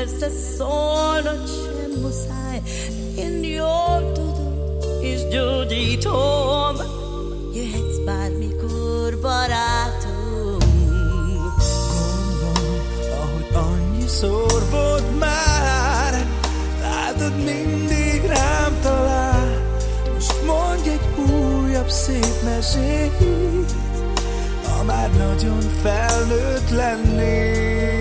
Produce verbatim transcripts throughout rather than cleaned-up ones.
persze szólnod sem muszáj, én jól tudom, és gyógyítom, jöhetsz bármikor, barátom. Gond van, ahogy annyiszor volt már, látod, mindig rám talál. Most mondj egy újabb szép mesét, ha már nagyon felnőtt lennél.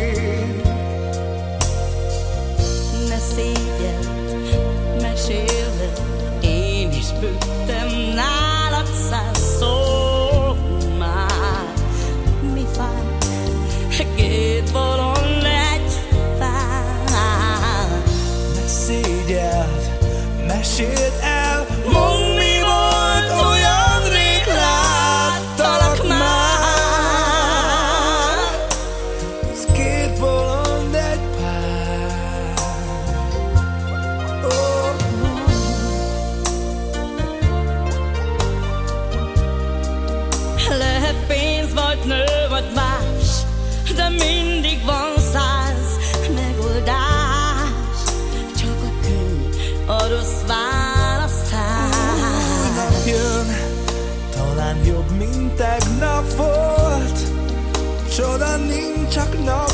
Ne szégyeld, mesélve, én is bőttem nálad százszor már. Mi fáj, két bolond egy pár. Ne szégyeld, meséld el, mondd, mi volt, olyan rég láttalak már. Ez két bolond egy pár. Oh. Lehet pénz, vagy nő, vagy más, de mindig van száz megoldás. Csak a könny, a rossz választás. Új nap jön, talán jobb, mint tegnap volt. Csoda nincs, csak nap.